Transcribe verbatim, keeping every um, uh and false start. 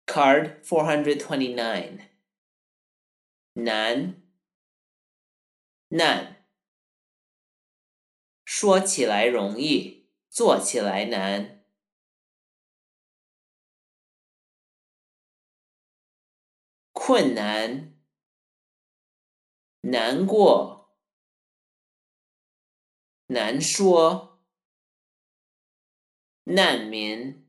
Card four hundred twenty-nine. 难，难，说起来容易，做起来难。困难，难过，难说，难民。